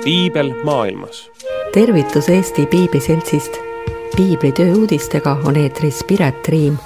piibel maailmas. Tervitus Eesti Piibliseltsist. Piiblitöö uudistega on eetris Piret Riim.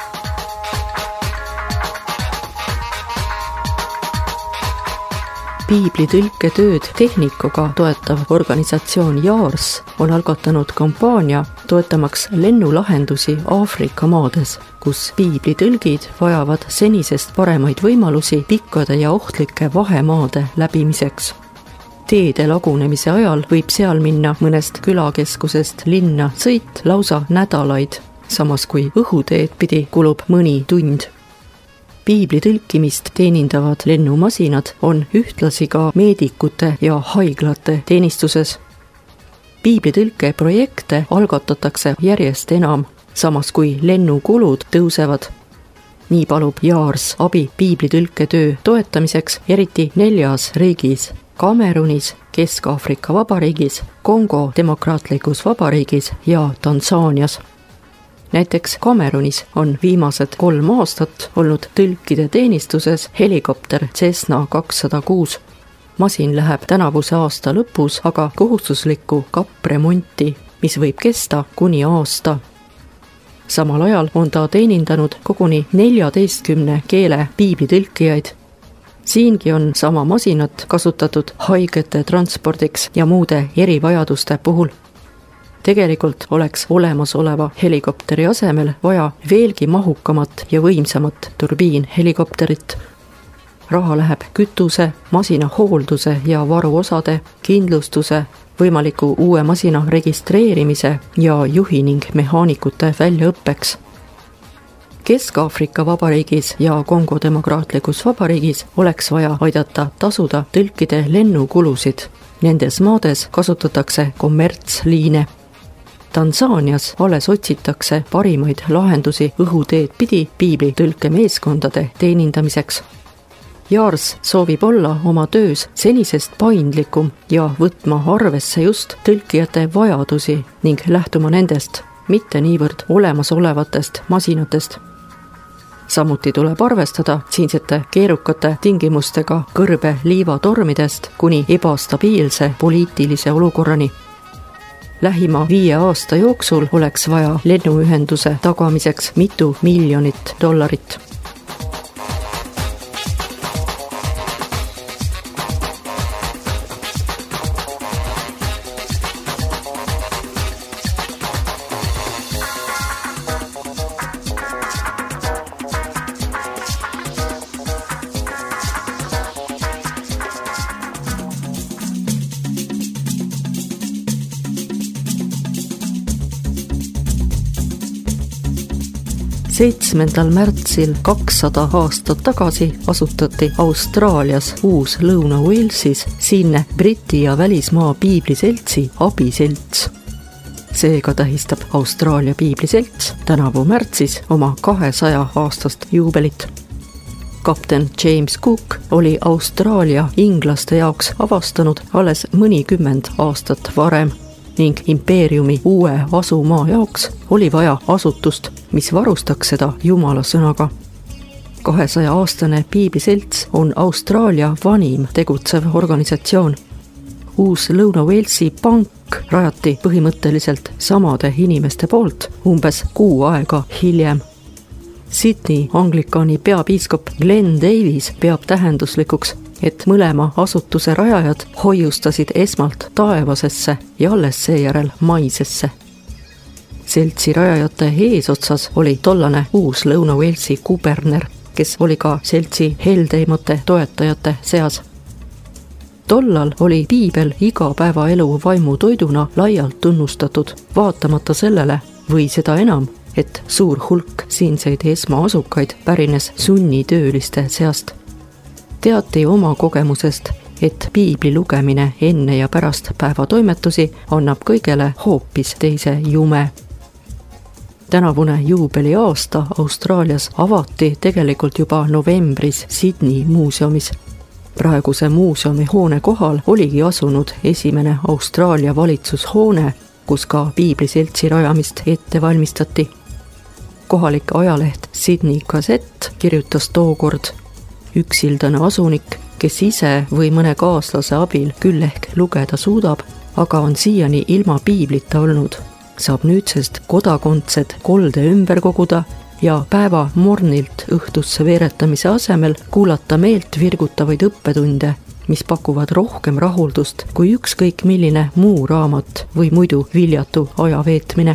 Piiblitõlketööd tehnikuga toetav organisatsioon JARS on algatanud kampaania toetamaks lennulahendusi Aafrika maades, kus piiblitõlgid vajavad senisest paremaid võimalusi pikkade ja ohtlike vahemaade läbimiseks. Teede lagunemise ajal võib seal minna mõnest külakeskusest linna sõit lausa nädalaid, samas kui õhuteed pidi kulub mõni tund. Piibli tõlkimist teenindavad lennumasinad on ühtlasi ka meedikute ja haiglate teenistuses. Piiblitõlke projekte algatatakse järjest enam, samas kui lennukulud tõusevad. Nii palub JARS abi piiblitõlketöö toetamiseks eriti 4 riigis: Kamerunis, Kesk-Aafrika Vabariigis, Kongo Demokraatlikus Vabariigis ja Tansaanias. Näiteks Kamerunis on viimased 3 aastat olnud tõlkide teenistuses helikopter Cessna 206. Masin läheb tänavuse aasta lõpus aga kohustuslikku kappremonti, mis võib kesta kuni aasta. Samal ajal on ta teenindanud koguni 14 keele piiblitõlkijaid. Siingi on sama masinat kasutatud haigete transpordiks ja muude erivajaduste puhul. Tegelikult oleks olemasoleva helikopteri asemel vaja veelgi mahukamat ja võimsamat turbiinhelikopterit. Raha läheb kütuse, masina hoolduse ja varuosade, kindlustuse, võimaliku uue masina registreerimise ja juhi ning mehaanikute väljaõppeks. Kesk-Aafrika Vabariigis ja Kongo Demokraatlikus Vabariigis oleks vaja aidata tasuda tõlkide lennukulusid. Nendes maades kasutatakse kommertsliine. Tansaanias alles otsitakse parimaid lahendusi õhuteed pidi piiblitõlkemeeskondade teenindamiseks. JARS soovib olla oma töös senisest paindlikum ja võtma arvesse just tõlkijate vajadusi ning lähtuma nendest, mitte niivõrd olemasolevatest masinatest. Samuti tuleb arvestada siinsete keerukate tingimustega kõrbe liivatormidest kuni ebastabiilse poliitilise olukorrani. Lähima 5 aasta jooksul oleks vaja lennuühenduse tagamiseks mitu miljonit $. Seitsmendal märtsil 200 aastat tagasi asutati Austraalias Uus-Lõuna-Walesis siinne Briti ja välismaa piibliseltsi abiselts. Seega tähistab Austraalia piibliselts tänavu märtsis oma 200 aastast juubelit. Kapten James Cook oli Austraalia inglaste jaoks avastanud alles mõnikümmend aastat varem ning impeeriumi uue asumaa jaoks oli vaja asutust, mis varustaks seda Jumala sõnaga. 200-aastane piibliselts on Austraalia vanim tegutsev organisatsioon. Uus-Lõuna-Walesi pank rajati põhimõtteliselt samade inimeste poolt umbes 6 aega hiljem. Sydney anglikaani peapiiskop Glenn Davis peab tähenduslikuks, et mõlema asutuse rajajad hoiustasid esmalt taevasesse ja alles seejärel maisesse. Seltsi rajajate eesotsas oli tollane Uus-Lõuna-Walesi kuberner, kes oli ka seltsi heldeimate toetajate seas. Tollal oli piibel igapäevaelu vaimutoiduna laialt tunnustatud, vaatamata sellele või seda enam, et suur hulk siinseid esmaasukaid pärines sunnitööliste seast. Teati oma kogemusest, et piibli lugemine enne ja pärast päevatoimetusi annab kõigele hoopis teise jume. Tänavune juubeli aasta Austraalias avati tegelikult juba novembris Sydney muuseumis. Praeguse muuseumi hoone kohal oligi asunud esimene Austraalia valitsushoone, kus ka piibliseltsi rajamist ette valmistati. Kohalik ajaleht Sydney Gazette kirjutas tookord: üksildane asunik, kes ise või mõne kaaslase abil küll ehk lugeda suudab, aga on siiani ilma piiblita olnud, saab nüüdsest kodakondsed kolde ümber koguda ja päeva mornilt õhtusse veeretamise asemel kuulata meelt virgutavaid õppetunde, mis pakuvad rohkem rahuldust kui ükskõik milline muu raamat või muidu viljatu aja veetmine.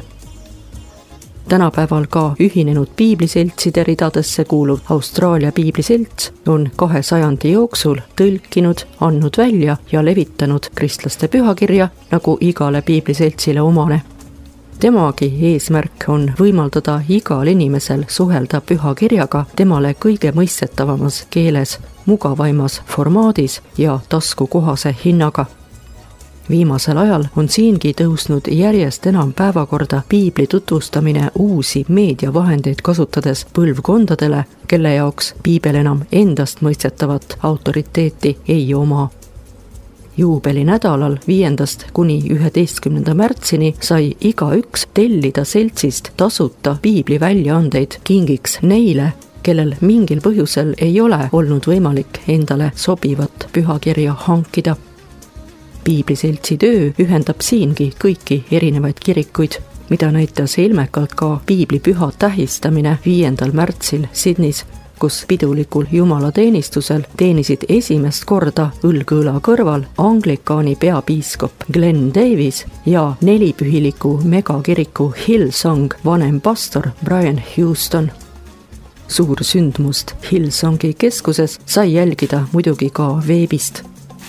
Tänapäeval ka ühinenud piibliseltside ridadesse kuuluv Austraalia piibliselts on 2 sajandi jooksul tõlkinud, andnud välja ja levitanud kristlaste pühakirja nagu igale piibliseltsile omane. Temagi eesmärk on võimaldada igal inimesel suhelda pühakirjaga temale kõige mõistetavamas keeles, mugavaimas formaadis ja taskukohase hinnaga. Viimasel ajal on siingi tõusnud järjest enam päevakorda piibli tutvustamine uusi meediavahendeid kasutades põlvkondadele, kelle jaoks piibel enam endast mõistetavat autoriteeti ei oma. Juubelinädalal 5. kuni 11. märtsini sai igaüks tellida seltsist tasuta piibli väljaandeid kingiks neile, kellel mingil põhjusel ei ole olnud võimalik endale sobivat pühakirja hankida. Piibliseltsi töö ühendab siingi kõiki erinevaid kirikuid, mida näitas ilmekalt ka piiblipüha tähistamine 5. märtsil Sydneys, kus pidulikul jumalateenistusel teenisid esimest korda õlg-õla kõrval anglikaani peapiiskop Glenn Davis ja nelipühiliku megakiriku Hillsong vanem pastor Brian Houston. Suur sündmust Hillsongi keskuses sai jälgida muidugi ka veebist.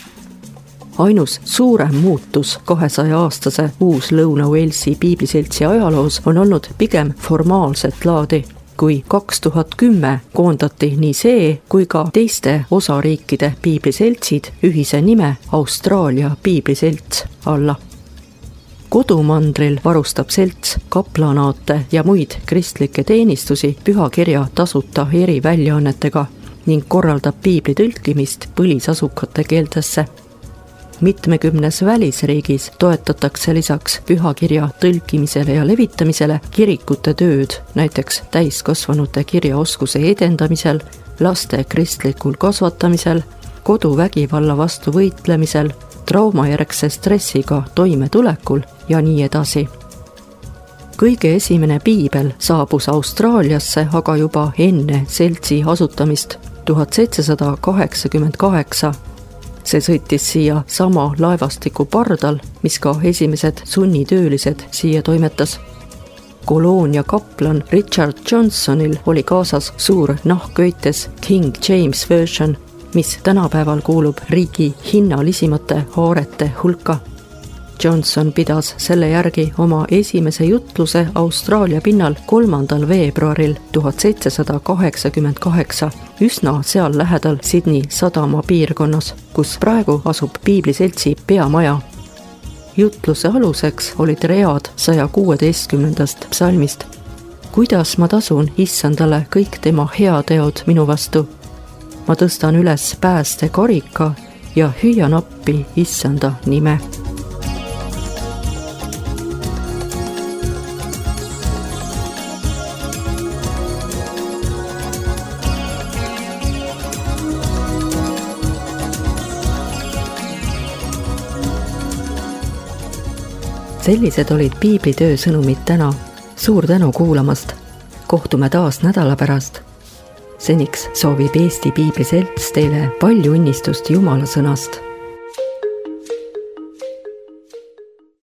Ainus suurem muutus 200-aastase Uus-Lõuna-Walesi piibliseltsi ajaloos on olnud pigem formaalset laadi, kui 2010 koondati nii see kui ka teiste osariikide piibliseltsid ühise nime Austraalia piibliselts alla. Kodumandril varustab selts kaplanaate ja muid kristlikke teenistusi pühakirja tasuta eriväljaannetega ning korraldab piibli tõlkimist põlisasukate keeltesse. Mitmekümnes välisriigis toetatakse lisaks pühakirja tõlkimisele ja levitamisele kirikute tööd, näiteks täiskasvanute kirjaoskuse edendamisel, laste kristlikul kasvatamisel, koduvägivalla vastu võitlemisel, traumajärgse stressiga toimetulekul ja nii edasi. Kõige esimene piibel saabus Austraaliasse aga juba enne seltsi asutamist 1788. See sõitis siia sama laevastiku pardal, mis ka esimesed sunnitöölised siia toimetas. Koloonia kaplan Richard Johnsonil oli kaasas suur nahkköites King James version, mis tänapäeval kuulub riigi hinnalisimate haarete hulka. Johnson pidas selle järgi oma esimese jutluse Austraalia pinnal 3. veebruaril 1788 üsna seal lähedal Sydney sadama piirkonnas, kus praegu asub piibliseltsi peamaja. Jutluse aluseks olid read 116. psalmist. Kuidas ma tasun issandale kõik tema heateod minu vastu? Ma tõstan üles pääste karika ja hüüan appi issanda nime. Sellised olid piiblitöö sõnumid täna. Suur tänu kuulamast. Kohtume taas nädala pärast. Seniks soovib Eesti Piibliselts teile palju õnnistust Jumala sõnast.